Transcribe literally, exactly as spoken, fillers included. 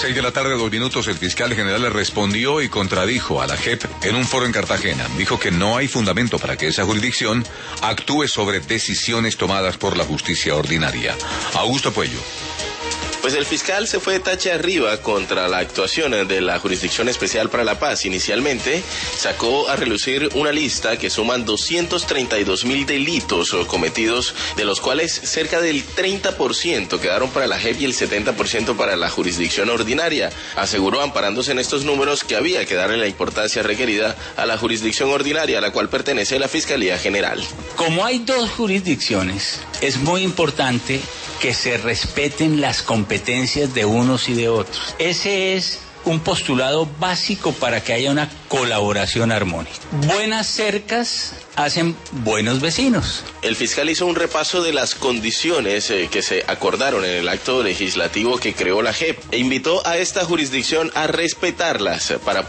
Seis de la tarde, dos minutos, el fiscal general le respondió y contradijo a la J E P en un foro en Cartagena. Dijo que no hay fundamento para que esa jurisdicción actúe sobre decisiones tomadas por la justicia ordinaria. Augusto Puello. Pues el fiscal se fue de tache arriba contra la actuación de la Jurisdicción Especial para la Paz. Inicialmente sacó a relucir una lista que suman doscientos treinta y dos mil delitos cometidos, de los cuales cerca del treinta por ciento quedaron para la J E P y el setenta por ciento para la jurisdicción ordinaria. Aseguró, amparándose en estos números, que había que darle la importancia requerida a la jurisdicción ordinaria, a la cual pertenece la Fiscalía General. Como hay dos jurisdicciones, es muy importante que se respeten las competencias de unos y de otros. Ese es un postulado básico para que haya una colaboración armónica. Buenas cercas hacen buenos vecinos. El fiscal hizo un repaso de las condiciones eh, que se acordaron en el acto legislativo que creó la J E P e invitó a esta jurisdicción a respetarlas para